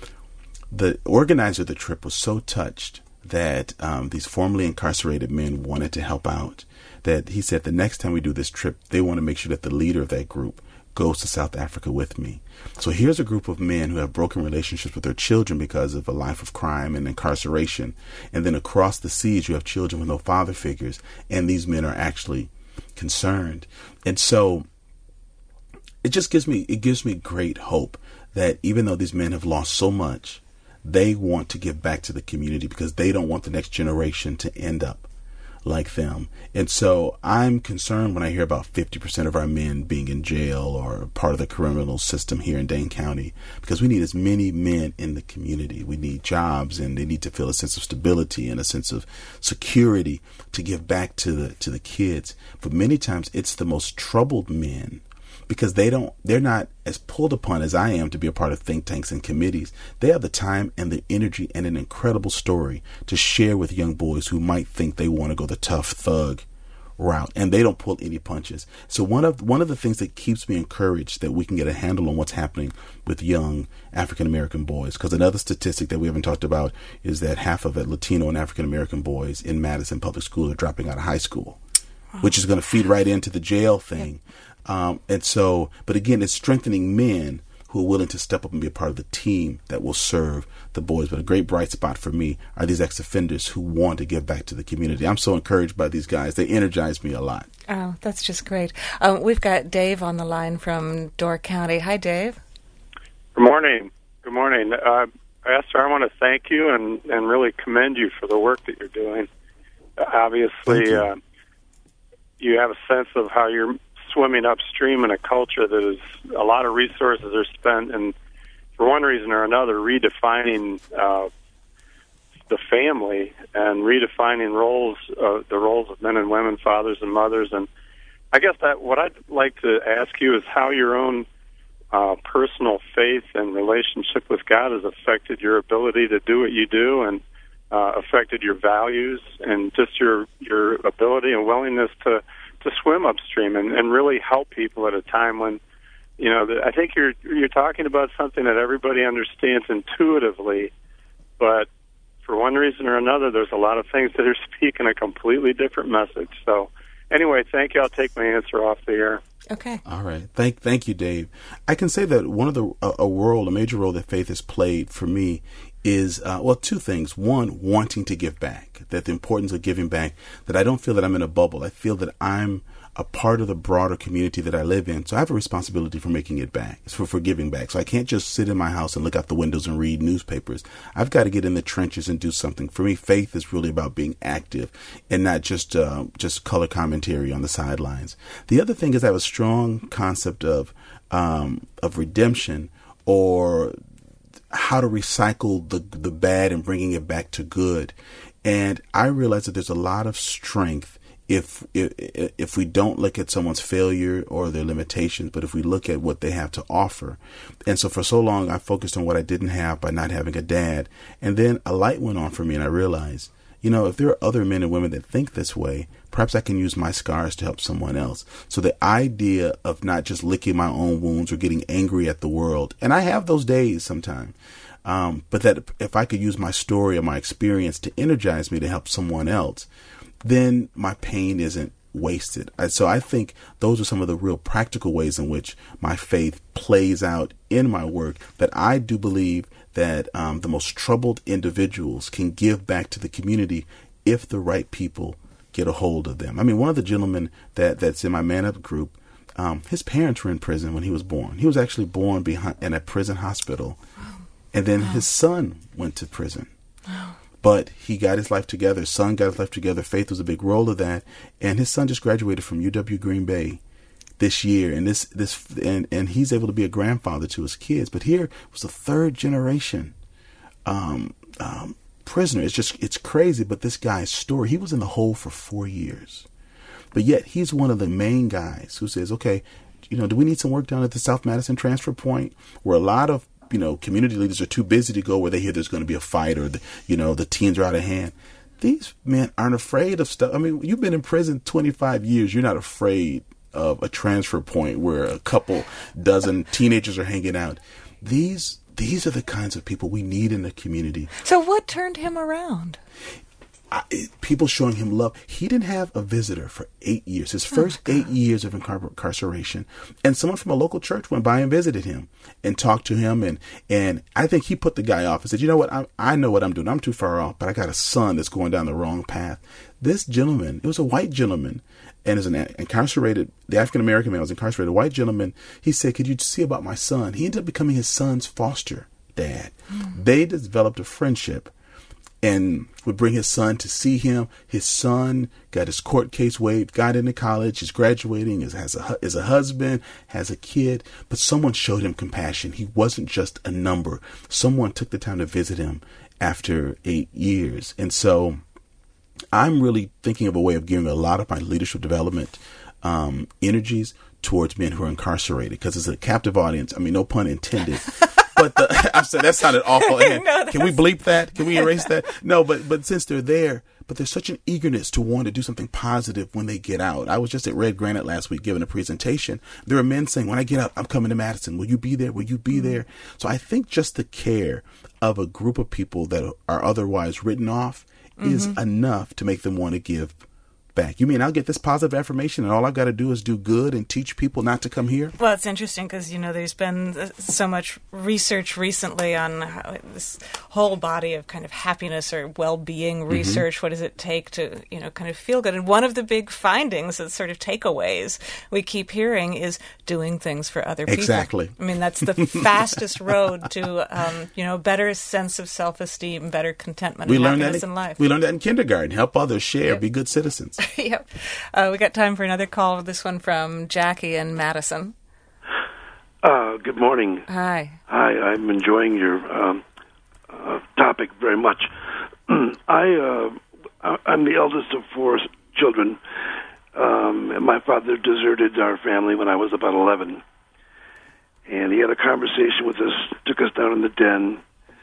B: The organizer of the trip was so touched that um, these formerly incarcerated men wanted to help out, that he said the next time we do this trip, they want to make sure that the leader of that group goes to South Africa with me. So here's a group of men who have broken relationships with their children because of a life of crime and incarceration. And then across the seas, you have children with no father figures, and these men are actually concerned. And so it just gives me it gives me great hope that even though these men have lost so much, they want to give back to the community because they don't want the next generation to end up like them. And so I'm concerned when I hear about fifty percent of our men being in jail or part of the criminal system here in Dane County, because we need as many men in the community. We need jobs, and they need to feel a sense of stability and a sense of security to give back to the to the kids. But many times it's the most troubled men, because they don't, they're not as pulled upon as I am to be a part of think tanks and committees. They have the time and the energy and an incredible story to share with young boys who might think they want to go the tough thug route, and they don't pull any punches. So one of one of the things that keeps me encouraged that we can get a handle on what's happening with young African American boys, because another statistic that we haven't talked about is that half of it Latino and African American boys in Madison public school are dropping out of high school, wow. which is going to feed right into the jail thing. Yeah. Um, and so, but again, it's strengthening men who are willing to step up and be a part of the team that will serve the boys. But a great bright spot for me are these ex-offenders who want to give back to the community. I'm so encouraged by these guys. They energize me a lot.
A: Oh, that's just great. Um, we've got Dave on the line from Door County. Hi, Dave.
E: Good morning. Good morning. Uh, Pastor, I want to thank you and, and really commend you for the work that you're doing. Uh, obviously, you. Uh, you have a sense of how you're swimming upstream in a culture that is a lot of resources are spent, and for one reason or another, redefining uh, the family and redefining roles, uh, the roles of men and women, fathers and mothers. And I guess that what I'd like to ask you is how your own uh, personal faith and relationship with God has affected your ability to do what you do, and uh, affected your values and just your your ability and willingness to to swim upstream and, and really help people at a time when, you know, the, I think you're you're talking about something that everybody understands intuitively, but for one reason or another, there's a lot of things that are speaking a completely different message. So anyway, thank you. I'll take my answer off the air.
A: Okay.
B: All right. Thank thank you, Dave. I can say that one of the, a, a role, a major role that faith has played for me is, uh, well, two things. One, wanting to give back, that the importance of giving back, that I don't feel that I'm in a bubble. I feel that I'm a part of the broader community that I live in. So I have a responsibility for making it back, for, for giving back. So I can't just sit in my house and look out the windows and read newspapers. I've got to get in the trenches and do something. For me, faith is really about being active and not just, uh, just color commentary on the sidelines. The other thing is I have a strong concept of, um, of redemption, or how to recycle the the bad and bringing it back to good. And I realize that there's a lot of strength if, if if we don't look at someone's failure or their limitations, but if we look at what they have to offer. And so for so long, I focused on what I didn't have by not having a dad. And then a light went on for me, and I realized, you know, if there are other men and women that think this way, perhaps I can use my scars to help someone else. So the idea of not just licking my own wounds or getting angry at the world, and I have those days sometimes, um, but that if I could use my story or my experience to energize me to help someone else, then my pain isn't wasted. So I think those are some of the real practical ways in which my faith plays out in my work, that I do believe that um, the most troubled individuals can give back to the community if the right people get a hold of them. I mean, one of the gentlemen that, that's in my Man Up group, um, his parents were in prison when he was born. He was actually born behind in a prison hospital. Wow. And then wow. his son went to prison. Wow. But he got his life together. His son got his life together. Faith was a big role of that. And his son just graduated from U W Green Bay this year. And this this and, and he's able to be a grandfather to his kids. But here was a third generation um, um, prisoner. It's just, it's crazy. But this guy's story, he was in the hole for four years. But yet he's one of the main guys who says, okay, you know, do we need some work done at the South Madison transfer point, where a lot of, you know, community leaders are too busy to go where they hear there's going to be a fight, or, the, you know, the teens are out of hand. These men aren't afraid of stuff. I mean, you've been in prison twenty-five years. You're not afraid of a transfer point where a couple dozen teenagers are hanging out. These these are the kinds of people we need in the community.
A: So what turned him around?
B: I, people showing him love. He didn't have a visitor for eight years, his first oh eight years of incar- incarceration. And someone from a local church went by and visited him and talked to him. And, and I think he put the guy off and said, you know what? I, I know what I'm doing. I'm too far off, but I got a son that's going down the wrong path. This gentleman, it was a white gentleman, and as an incarcerated, the African-American man was incarcerated, a white gentleman. He said, could you see about my son? He ended up becoming his son's foster dad. Mm. They developed a friendship. and would bring his son to see him. His son got his court case waived, got into college, is graduating, is has a is a husband, has a kid. But someone showed him compassion. He wasn't just a number. Someone took the time to visit him after eight years. And so I'm really thinking of a way of giving a lot of my leadership development um, energies towards men who are incarcerated, because it's a captive audience. I mean, no pun intended. But the, I'm sorry, that sounded awful. No, can we bleep that? Can we erase that? No, but but since they're there, but there's such an eagerness to want to do something positive when they get out. I was just at Red Granite last week giving a presentation. There are men saying, when I get out, I'm coming to Madison. Will you be there? Will you be mm-hmm. there? So I think just the care of a group of people that are otherwise written off mm-hmm. is enough to make them want to give back. You mean I'll get this positive affirmation and all I've got to do is do good and teach people not to come here?
A: Well, it's interesting because, you know, there's been so much research recently on how this whole body of kind of happiness or well-being research. Mm-hmm. What does it take to, you know, kind of feel good? And one of the big findings, the sort of takeaways we keep hearing, is doing things for other people.
B: Exactly.
A: I mean, that's the fastest road to, um, you know, better sense of self-esteem, better contentment
B: we
A: and
B: learned
A: happiness
B: that in,
A: in life.
B: We learned that in kindergarten. Help others, share,
A: yep.
B: be good citizens.
A: Yep. Uh, we got time for another call. This one from Jackie in Madison.
F: Uh, good morning.
A: Hi.
F: Hi. I'm enjoying your um, uh, topic very much. I uh, I'm the eldest of four children, um, and my father deserted our family when I was about eleven. And he had a conversation with us, took us down in the den,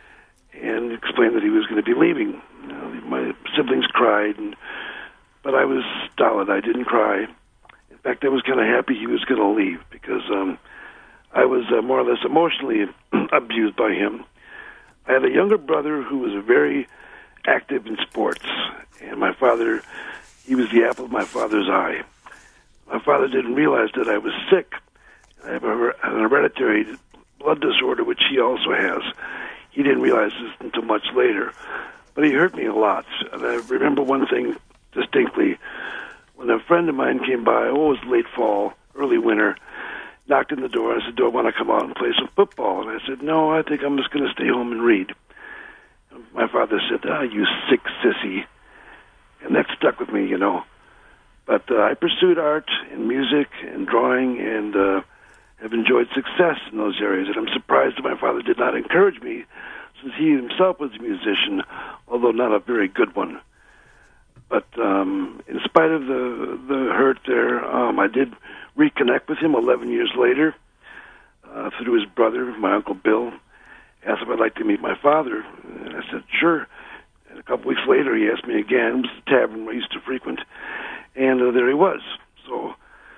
F: and explained that he was going to be leaving. You know, my siblings cried, and but I was stolid. I didn't cry. In fact, I was kind of happy he was going to leave because um, I was uh, more or less emotionally abused by him. I had a younger brother who was very active in sports, and my father, he was the apple of my father's eye. My father didn't realize that I was sick. I have a, an hereditary blood disorder, which he also has. He didn't realize this until much later, but he hurt me a lot. And I remember one thing distinctly. When a friend of mine came by, oh, it was late fall, early winter, knocked on the door. I said, do I want to come out and play some football? And I said, no, I think I'm just going to stay home and read. And my father said, ah, you sick sissy. And that stuck with me, you know. But uh, I pursued art and music and drawing and uh, have enjoyed success in those areas. And I'm surprised that my father did not encourage me, since he himself was a musician, although not a very good one. But um, in spite of the the hurt there, um, I did reconnect with him eleven years later uh, through his brother, my Uncle Bill. Asked if I'd like to meet my father. And I said, sure. And a couple weeks later, he asked me again. It was the tavern I used to frequent. And uh, there he was. So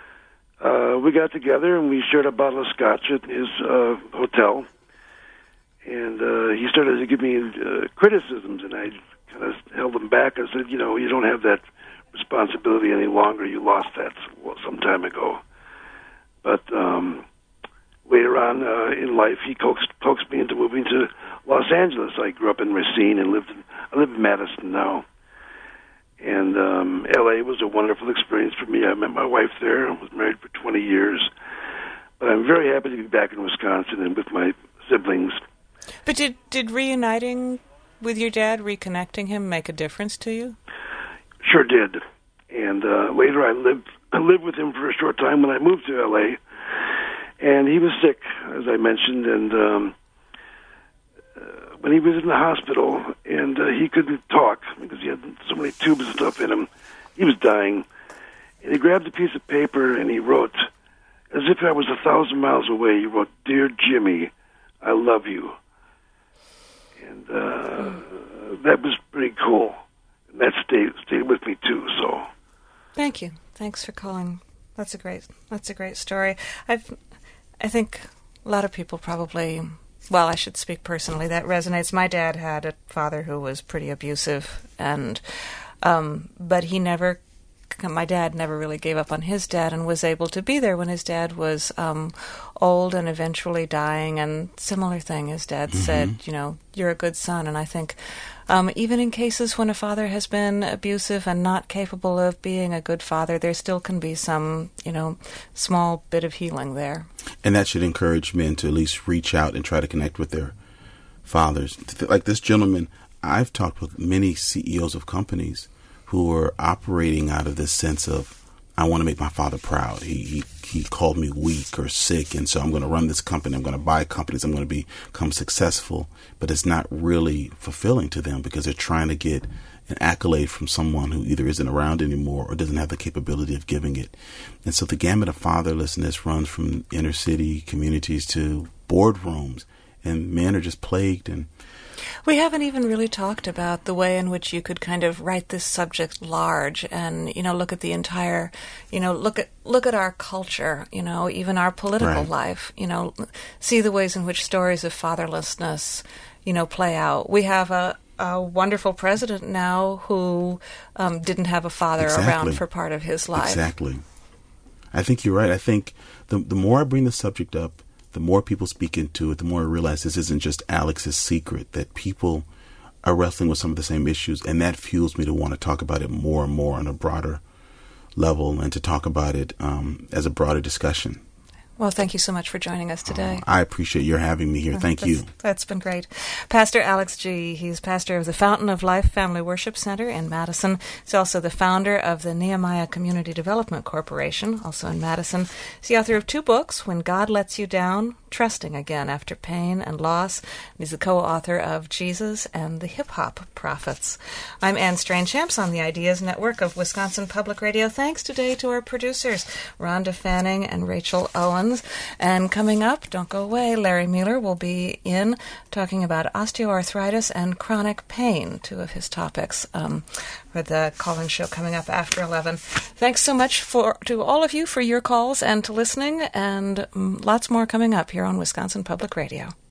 F: uh, we got together, and we shared a bottle of scotch at his uh, hotel. And uh, he started to give me uh, criticisms, and I kind of held him back. I said, you know, you don't have that responsibility any longer. You lost that some time ago. But um, later on uh, in life, he coaxed, coaxed me into moving to Los Angeles. I grew up in Racine and lived in, I live in Madison now. And um, L A was a wonderful experience for me. I met my wife there. I was married for twenty years. But I'm very happy to be back in Wisconsin and with my siblings.
A: But did, did reuniting with your dad, reconnecting him, make a difference to you?
F: Sure did. And uh, later I lived I lived with him for a short time when I moved to L A. And he was sick, as I mentioned, and um, uh, when he was in the hospital and uh, he couldn't talk because he had so many tubes and stuff in him, he was dying. And he grabbed a piece of paper and he wrote, as if I was a thousand miles away, he wrote, "Dear Jimmy, I love you." And uh, that was pretty cool. And that stayed stayed with me too. So,
A: thank you. Thanks for calling. That's a great. That's a great story. I've. I think a lot of people probably. Well, I should speak personally. That resonates. My dad had a father who was pretty abusive, and um, but he never. My dad never really gave up on his dad and was able to be there when his dad was um, old and eventually dying. And similar thing, his dad mm-hmm. said, you know, you're a good son. And I think um, even in cases when a father has been abusive and not capable of being a good father, there still can be some, you know, small bit of healing there.
B: And that should encourage men to at least reach out and try to connect with their fathers. Like this gentleman, I've talked with many C E Os of companies who are operating out of this sense of, I want to make my father proud. He, he he called me weak or sick, and so I'm going to run this company. I'm going to buy companies. I'm going to be, become successful. But it's not really fulfilling to them because they're trying to get an accolade from someone who either isn't around anymore or doesn't have the capability of giving it. And so the gamut of fatherlessness runs from inner city communities to boardrooms, and men are just plagued. And
A: we haven't even really talked about the way in which you could kind of write this subject large and, you know, look at the entire, you know, look at look at our culture, you know, even our political
B: Right.
A: life, you know, see the ways in which stories of fatherlessness, you know, play out. We have a, a wonderful president now who um, didn't have a father
B: Exactly.
A: around for part of his life.
B: Exactly. I think you're right. I think the the more I bring the subject up, the more people speak into it, the more I realize this isn't just Alex's secret, that people are wrestling with some of the same issues, and that fuels me to want to talk about it more and more on a broader level and to talk about it um, as a broader discussion.
A: Well, thank you so much for joining us today.
B: Uh, I appreciate your having me here. Thank
A: that's,
B: you.
A: That's been great. Pastor Alex Gee. He's pastor of the Fountain of Life Family Worship Center in Madison. He's also the founder of the Nehemiah Community Development Corporation, also in Madison. He's the author of two books, When God Lets You Down, Trusting Again After Pain and Loss. And he's the co-author of Jesus and the Hip Hop Prophets. I'm Anne Strainchamps on the Ideas Network of Wisconsin Public Radio. Thanks today to our producers, Rhonda Fanning and Rachel Owens. And coming up, don't go away, Larry Mueller will be in talking about osteoarthritis and chronic pain, two of his topics, um, for the call-in show coming up after eleven. Thanks so much for to all of you for your calls and to listening, and um, lots more coming up here on Wisconsin Public Radio.